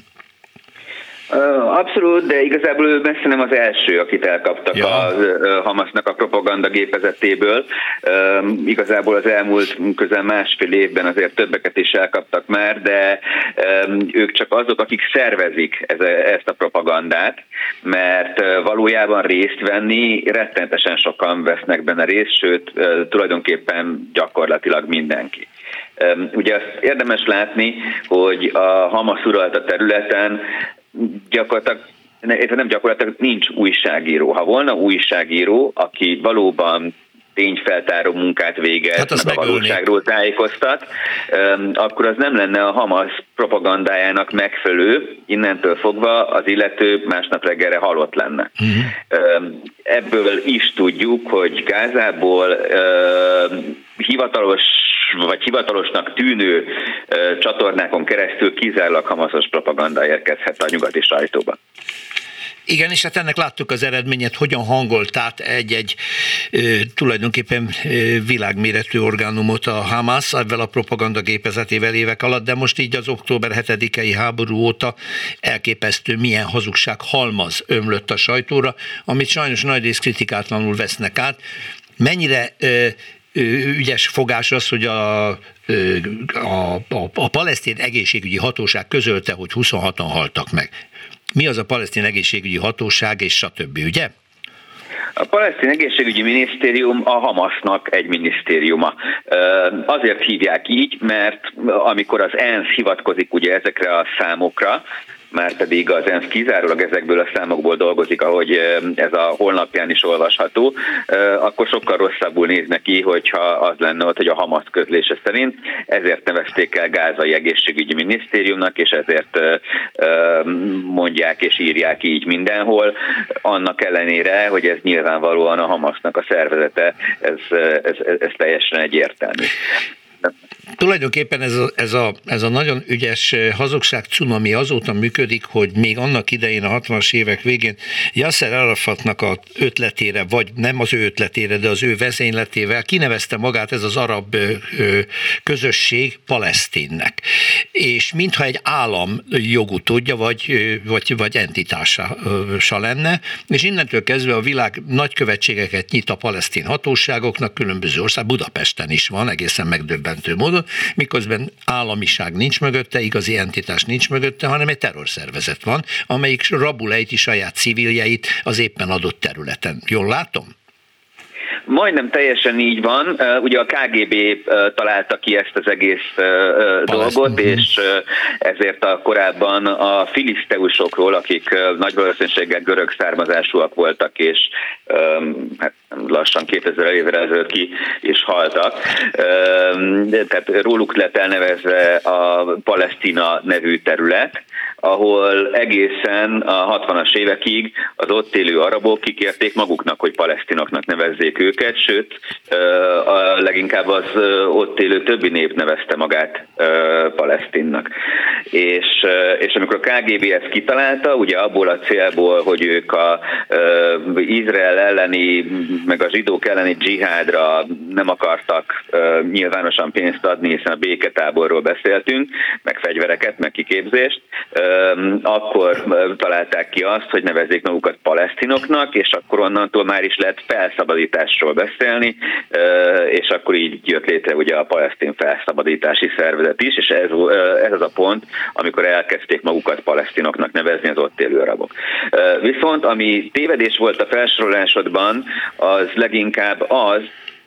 Abszolút, de igazából ő messze nem az első, akit elkaptak ja. a Hamasnak a propaganda gépezetéből. Igazából az elmúlt közel másfél évben azért többeket is elkaptak már, de ők csak azok, akik szervezik ezt a propagandát, mert valójában részt venni rettenetesen sokan vesznek benne részt, sőt tulajdonképpen gyakorlatilag mindenki. Ugye azt érdemes látni, hogy a Hamas uralta területen gyakorlatilag, nem gyakorlatilag nincs újságíró. Ha volna újságíró, aki valóban tényfeltáró munkát végez, hát meg a valóságról tájékoztat, akkor az nem lenne a Hamas propagandájának megfelelő, innentől fogva az illető másnap reggelre halott lenne. Uh-huh. Ebből is tudjuk, hogy Gázából hivatalos vagy hivatalosnak tűnő uh, csatornákon keresztül kizárólag hamaszos propaganda érkezhet a nyugati sajtóba. Igen, és hát ennek láttuk az eredményet, hogyan hangolt át egy-egy e, tulajdonképpen e, világméretű orgánumot a Hamas ezzel a propaganda gépezetével évek alatt, de most így az október hetedikei háború óta elképesztő milyen hazugság halmaz ömlött a sajtóra, amit sajnos nagy rész kritikátlanul vesznek át. Mennyire e, ügyes fogás az, hogy a, a, a, a palesztin egészségügyi hatóság közölte, hogy huszonhatan haltak meg. Mi az a palesztin egészségügyi hatóság, és stb., ugye? A palesztin egészségügyi minisztérium a Hamasnak egy minisztériuma. Azért hívják így, mert amikor az ENSZ hivatkozik ugye ezekre a számokra, már pedig az ENSZ kizárólag ezekből a számokból dolgozik, ahogy ez a honlapján is olvasható, akkor sokkal rosszabbul néz neki, hogyha az lenne ott, hogy a Hamas közlése szerint. Ezért nevezték el Gázai Egészségügyi Minisztériumnak, és ezért mondják és írják így mindenhol. Annak ellenére, hogy ez nyilvánvalóan a Hamasnak a szervezete, ez, ez, ez teljesen egyértelmű. Tulajdonképpen ez a, ez, a, ez a nagyon ügyes hazugság cunami azóta működik, hogy még annak idején a hatvanas évek végén Yasser Arafatnak a ötletére, vagy nem az ő ötletére, de az ő vezényletével kinevezte magát ez az arab ö, közösség Palesztinnek. És mintha egy állam jogutódja, vagy, vagy, vagy entitása lenne, és innentől kezdve a világ nagykövetségeket nyit a palesztin hatóságoknak, különböző ország, Budapesten is van, egészen megdöbbentő módon, miközben államiság nincs mögötte, igazi entitás nincs mögötte, hanem egy terrorszervezet van, amelyik rabul ejti saját civiljeit az éppen adott területen. Jól látom? Majdnem teljesen így van. Ugye a ká gé bé találta ki ezt az egész dolgot, és ezért a korábban a filiszteusokról, akik nagy valószínűséggel görög származásúak voltak, és hát lassan kétezer évre ezelőtt ki is haltak. Tehát róluk lett elnevezve a Palesztina nevű terület, ahol egészen a hatvanas évekig az ott élő arabok kikérték maguknak, hogy palesztinoknak nevezzék őket, sőt, a leginkább az ott élő többi nép nevezte magát palesztinnak. És, és amikor a ká gé bé ezt kitalálta, ugye abból a célból, hogy ők a Izrael elleni, meg a zsidók elleni dzsihádra nem akartak nyilvánosan pénzt adni, hiszen a béketáborról beszéltünk, meg fegyvereket, meg kiképzést, akkor találták ki azt, hogy nevezzék magukat palesztinoknak, és akkor onnantól már is lehet felszabadításról beszélni, és akkor így jött létre ugye a palesztin felszabadítási szervezet is, és ez, ez az a pont, amikor elkezdték magukat palesztinoknak nevezni az ott élő arabok. Viszont ami tévedés volt a felsorolásodban, az leginkább az,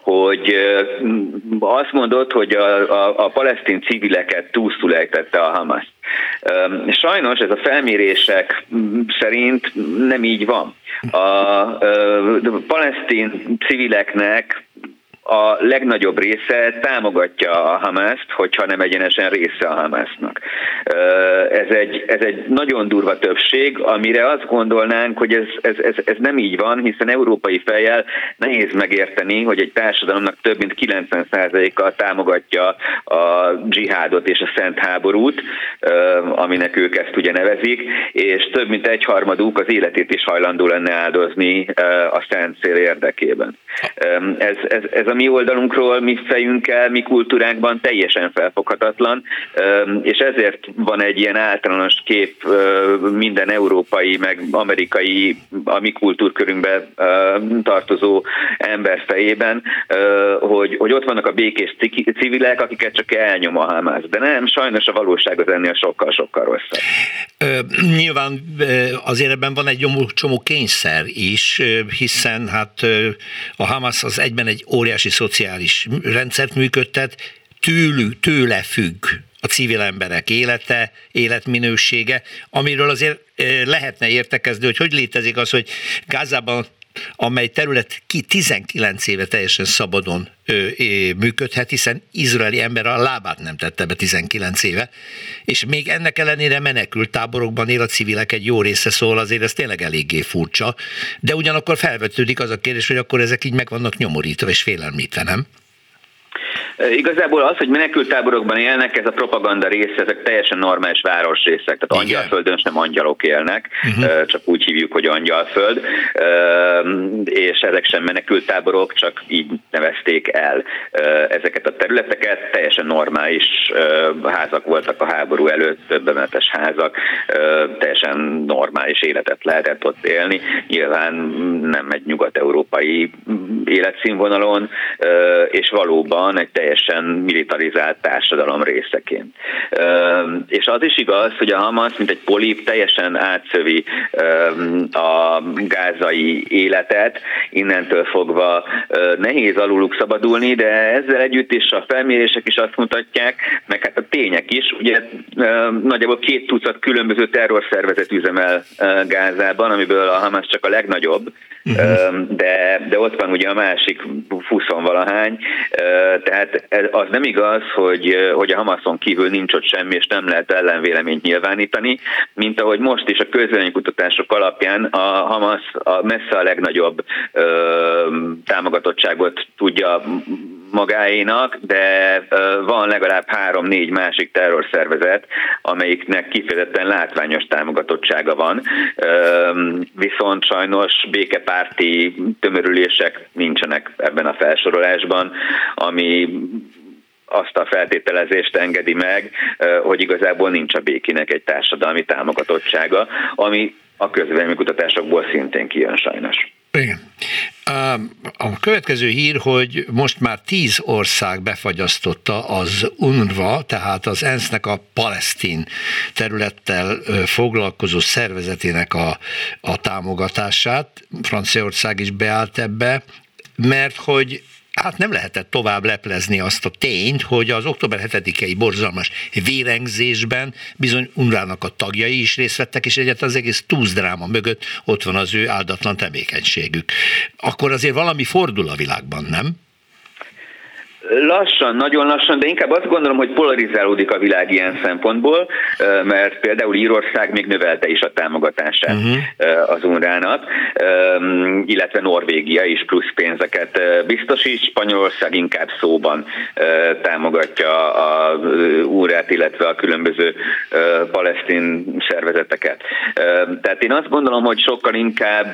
hogy azt mondod, hogy a, a, a palesztin civileket túlszul ejtette a Hamas. Sajnos ez a felmérések szerint nem így van. A, a, a palesztin civileknek a legnagyobb része támogatja a Hamast, hogyha nem egyenesen része a Hamasnak. Ez egy, ez egy nagyon durva többség, amire azt gondolnánk, hogy ez, ez, ez, ez nem így van, hiszen európai fejjel nehéz megérteni, hogy egy társadalomnak több mint kilencven százaléka támogatja a dzsihádot és a szent háborút, aminek ők ezt ugye nevezik, és több mint egyharmaduk az életét is hajlandó lenne áldozni a szent cél érdekében. Ez, ez, ez a mi oldalunkról, mi fejünkkel, mi kultúránkban teljesen felfoghatatlan, és ezért van egy ilyen általános kép minden európai, meg amerikai, a mi kultúrkörünkbe tartozó ember fejében, hogy, hogy ott vannak a békés civilek, akiket csak elnyom a Hamas. De nem, sajnos a valóság az ennél sokkal-sokkal rosszabb. Nyilván azért ebben van egy csomó kényszer is, hiszen hát a Hamas az egyben egy óriási szociális rendszert működtet, tőlük, tőle függ a civil emberek élete, életminősége, amiről azért lehetne értekezni, hogy hogy létezik az, hogy Gázában, amely terület ki tizenkilenc éve teljesen szabadon ö, ö, működhet, hiszen izraeli ember a lábát nem tette be tizenkilenc éve, és még ennek ellenére menekült táborokban él a civilek egy jó része, szóval azért ez tényleg eléggé furcsa, de ugyanakkor felvetődik az a kérdés, hogy akkor ezek így meg vannak nyomorítva és félelmítve, nem? Igazából az, hogy menekülttáborokban élnek, ez a propaganda része, ezek teljesen normális városrészek, tehát igen. Angyalföldön sem angyalok élnek, uh-huh. csak úgy hívjuk, hogy Angyalföld, és ezek sem menekülttáborok, csak így nevezték el ezeket a területeket, teljesen normális házak voltak a háború előtt, többemeletes házak, teljesen normális életet lehetett ott élni, nyilván nem egy nyugat-európai életszínvonalon, és valóban egy teljesen militarizált társadalom részeként. És az is igaz, hogy a Hamas, mint egy polip, teljesen átszövi a gázai életet, innentől fogva nehéz aluluk szabadulni, de ezzel együtt is a felmérések is azt mutatják, meg hát a tények is, ugye nagyjából két tucat különböző terrorszervezet üzemel Gázában, amiből a Hamas csak a legnagyobb, uh-huh. de, de ott van ugye a másik huszonvalahány, tehát az nem igaz, hogy, hogy a Hamason kívül nincs ott semmi, és nem lehet ellenvéleményt nyilvánítani, mint ahogy most is a közvéleménykutatások alapján a Hamas a messze a legnagyobb ö, támogatottságot tudja magáénak, de van legalább három-négy másik terrorszervezet, amelyiknek kifejezetten látványos támogatottsága van, viszont sajnos békepárti tömörülések nincsenek ebben a felsorolásban, ami azt a feltételezést engedi meg, hogy igazából nincs a békének egy társadalmi támogatottsága, ami a közvéleménykutatásokból szintén kijön sajnos. Igen. A következő hír, hogy most már tíz ország befagyasztotta az UNRWA, tehát az ENSZ-nek a palesztin területtel foglalkozó szervezetének a, a támogatását. Franciaország is beállt ebbe, mert hogy hát nem lehetett tovább leplezni azt a tényt, hogy az október hetedikei borzalmas vérengzésben bizony UNRWA-nak a tagjai is részt vettek, és egyáltalán az egész túszdráma mögött ott van az ő áldatlan tevékenységük. Akkor azért valami fordul a világban, nem? Lassan, nagyon lassan, de inkább azt gondolom, hogy polarizálódik a világ ilyen szempontból, mert például Írország még növelte is a támogatását uh-huh. az UNRWA-nak, illetve Norvégia is plusz pénzeket biztosít, Spanyolország inkább szóban támogatja az UNRWA-t, illetve a különböző palesztin szervezeteket. Tehát én azt gondolom, hogy sokkal inkább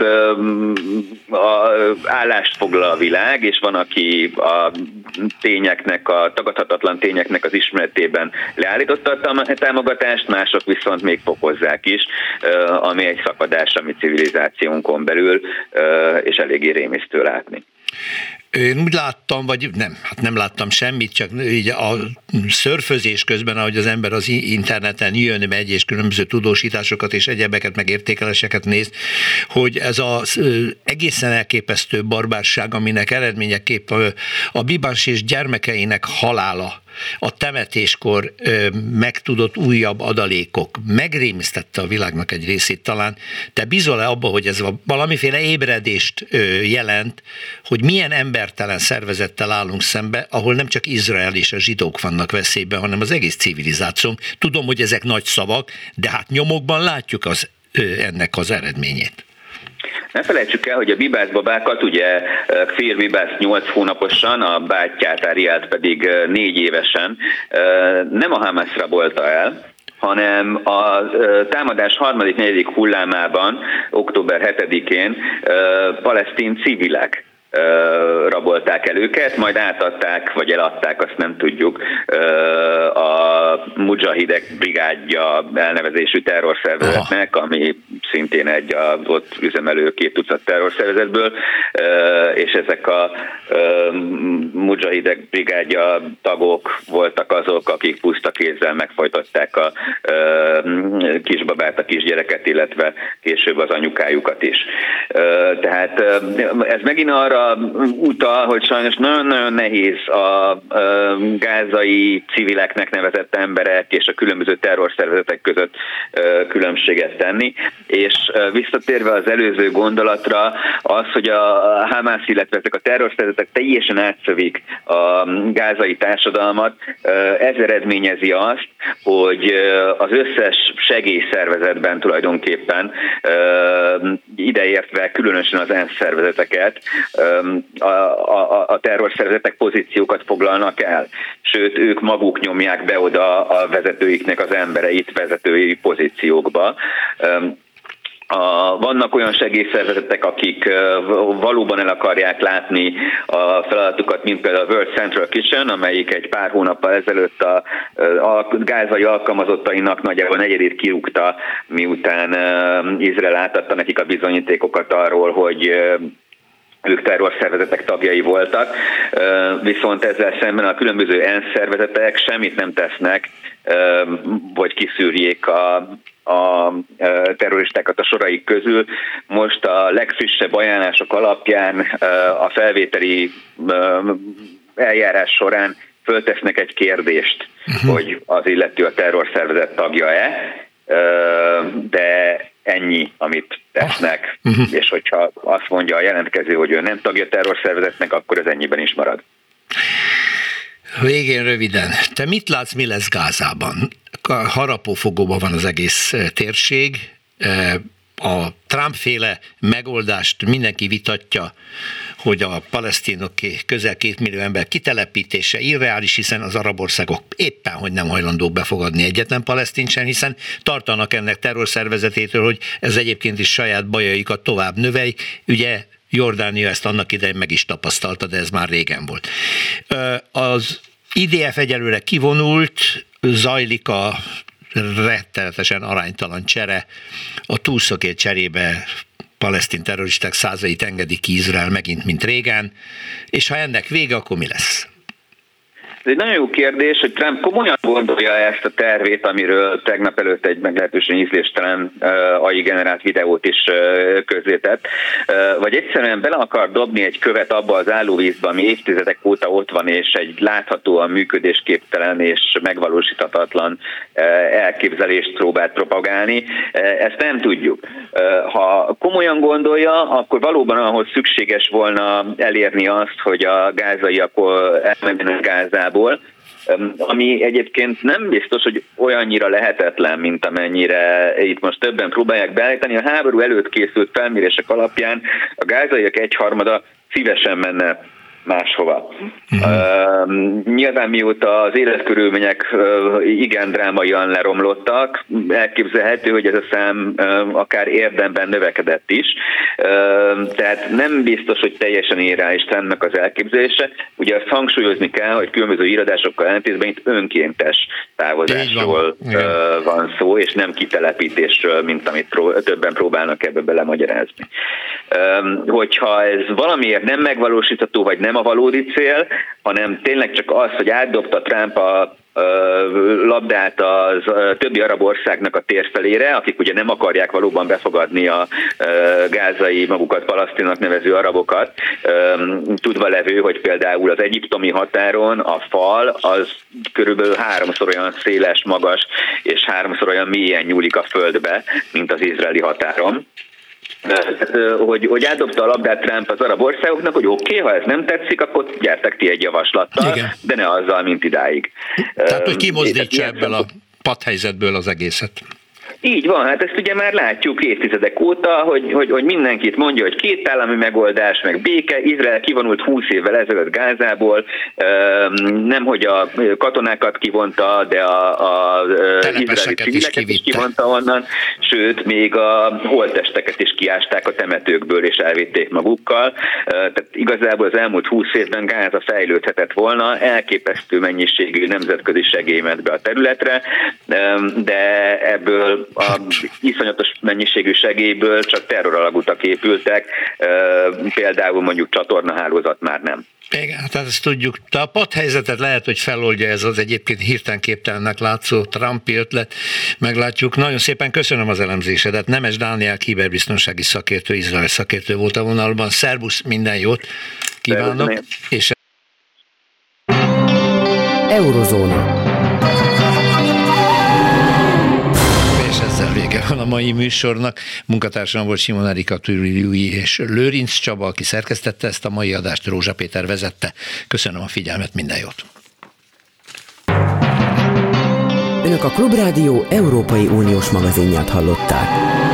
állást foglal a világ, és van, aki a tényeknek, a tagadhatatlan tényeknek az ismeretében leállította a támogatást, mások viszont még fokozzák is, ami egy szakadás a mi civilizációnkon belül, és eléggé rémisztő látni. Én úgy láttam, vagy nem, hát nem láttam semmit, csak így a szörfözés közben, ahogy az ember az interneten jön, megy, és különböző tudósításokat és egyebeket, meg értékeléseket néz, hogy ez az egészen elképesztő barbárság, aminek eredményeképp a, a Bibans és gyermekeinek halála, a temetéskor ö, megtudott újabb adalékok megrémisztette a világnak egy részét. Talán te bízol-e abba, hogy ez valamiféle ébredést ö, jelent, hogy milyen embertelen szervezettel állunk szembe, ahol nem csak Izrael és a zsidók vannak veszélyben, hanem az egész civilizációnk. Tudom, hogy ezek nagy szavak, de hát nyomokban látjuk az, ö, ennek az eredményét. Ne felejtsük el, hogy a bibászbabákat ugye Kfir Bibász nyolc hónaposan, a bátyját Áriát pedig négy évesen nem a Hamász rabolta el, hanem a támadás harmadik, negyedik hullámában, október hetedikén palesztin civilek rabolták el őket, majd átadták, vagy eladták, azt nem tudjuk, a Mujahidek brigádja elnevezésű terrorszervezetnek, ami szintén egy az ott üzemelő két tucat terrorszervezetből, és ezek a Mujahidek brigádja tagok voltak azok, akik puszta kézzel megfojtották a kisbabát, a kisgyereket, illetve később az anyukájukat is. Tehát ez megint arra utal, hogy sajnos nagyon-nagyon nehéz a gázai civileknek nevezett emberek és a különböző terrorszervezetek között különbséget tenni, és visszatérve az előző gondolatra, az, hogy a Hamász, illetve ezek a terrorszervezetek teljesen átszövik a gázai társadalmat, ez eredményezi azt, hogy az összes segélyszervezetben tulajdonképpen ideértve különösen az ENSZ szervezeteket, A, a, a terrorszervezetek pozíciókat foglalnak el. Sőt, ők maguk nyomják be oda a vezetőiknek az embereit vezetői pozíciókba. A, vannak olyan segélyszervezetek, akik uh, valóban el akarják látni a feladatukat, mint például a World Central Kitchen, amelyik egy pár hónappal ezelőtt a, a gázai alkalmazottainak nagyjából negyedét kirúgta, miután uh, Izrael átadta nekik a bizonyítékokat arról, hogy uh, ők terrorszervezetek tagjai voltak, viszont ezzel szemben a különböző ENSZ szervezetek semmit nem tesznek, hogy kiszűrjék a, a terroristákat a soraik közül. Most a legfrissebb ajánlások alapján a felvételi eljárás során föltesznek egy kérdést, uh-huh. hogy az illető a terrorszervezet tagja-e, de ennyi, amit tesznek, uh-huh. és hogyha azt mondja a jelentkező, hogy ő nem tagja terrorszervezetnek, akkor ez ennyiben is marad. Végén röviden, te mit látsz, mi lesz Gázában? Harapófogóban van az egész térség, a Trump-féle megoldást mindenki vitatja, hogy a palesztinok közel két millió ember kitelepítése irreális, hiszen az arab országok éppen, hogy nem hajlandók befogadni egyetlen palesztint sem, hiszen tartanak ennek terrorszervezetétől, hogy ez egyébként is saját bajaikat tovább növeli. Ugye Jordánia ezt annak idején meg is tapasztalta, de ez már régen volt. Az i dé ef egyelőre kivonult, zajlik a rettenetesen aránytalan csere, a túlszokért cserébe palesztin terroristák százait engedik ki Izrael megint, mint régen, és ha ennek vége, akkor mi lesz? Ez egy nagyon jó kérdés, hogy Trump komolyan gondolja ezt a tervét, amiről tegnap előtt egy meglehetősen ízléstelen uh, á i generált videót is uh, közzétett, uh, vagy egyszerűen bele akar dobni egy követ abba az állóvízbe, ami évtizedek óta ott van, és egy láthatóan működésképtelen és megvalósíthatatlan uh, elképzelést próbált propagálni. Uh, ezt nem tudjuk. Uh, ha komolyan gondolja, akkor valóban ahhoz szükséges volna elérni azt, hogy a gázaiak elmenjenek Gázába, ami egyébként nem biztos, hogy olyannyira lehetetlen, mint amennyire itt most többen próbálják beállítani. A háború előtt készült felmérések alapján a gázaiak egyharmada szívesen menne máshova. Uh-huh. Uh, nyilván mióta az életkörülmények uh, igen drámaian leromlottak, elképzelhető, hogy ez a szám uh, akár érdemben növekedett is. Uh, tehát nem biztos, hogy teljesen irreális ennek az elképzelése. Ugye azt hangsúlyozni kell, hogy különböző íradásokkal ellentétben itt önkéntes távozásról van. Uh, van szó, és nem kitelepítésről, mint amit pró- többen próbálnak ebbe belemagyarázni. Hogyha ez valamiért nem megvalósítható, vagy nem a valódi cél, hanem tényleg csak az, hogy átdobta Trump a labdát az többi arab országnak a térfelére, akik ugye nem akarják valóban befogadni a gázai, magukat Palasztinnak nevező arabokat, tudva levő, hogy például az egyiptomi határon a fal az körülbelül háromszor olyan széles, magas és háromszor olyan mélyen nyúlik a földbe, mint az izraeli határon. Hogy, hogy átdobta a labdát Trump az arab országoknak, hogy oké, okay, ha ez nem tetszik, akkor gyertek ti egy javaslattal, igen, de ne azzal, mint idáig. Tehát, hogy kimozdítsa ebből a padhelyzetből az egészet. Így van, hát ezt ugye már látjuk évtizedek óta, hogy, hogy, hogy mindenkit mondja, hogy két állami megoldás, meg béke. Izrael kivonult húsz évvel ezelőtt Gázából, nemhogy a katonákat kivonta, de a, a izraeli civileket is kivonta onnan, sőt, még a holttesteket is kiásták a temetőkből, és elvitték magukkal. Tehát igazából az elmúlt húsz évben Gáza fejlődhetett volna, elképesztő mennyiségű nemzetközi segély ment be a területre, de ebből a iszonyatos mennyiségű segélyből csak terroralagutak épültek, például mondjuk csatornahálózat már nem. Igen, hát ezt tudjuk. De a padhelyzetet lehet, hogy feloldja ez az egyébként hirtelen képtelennek látszó Trumpi ötlet. Meglátjuk. Nagyon szépen köszönöm az elemzésedet. Nemes Dániel kiberbiztonsági szakértő, Izrael szakértő volt a vonalban. Szerbusz, minden jót kívánok. És Eurozóna. Ezzel vége van a mai műsornak. Munkatársam volt Simon Erika Türjúi és Lőrinc Csaba, aki szerkesztette ezt a mai adást, Rózsa Péter vezette. Köszönöm a figyelmet, minden jót! Önök a Klubrádió Európai Uniós magazinját hallották.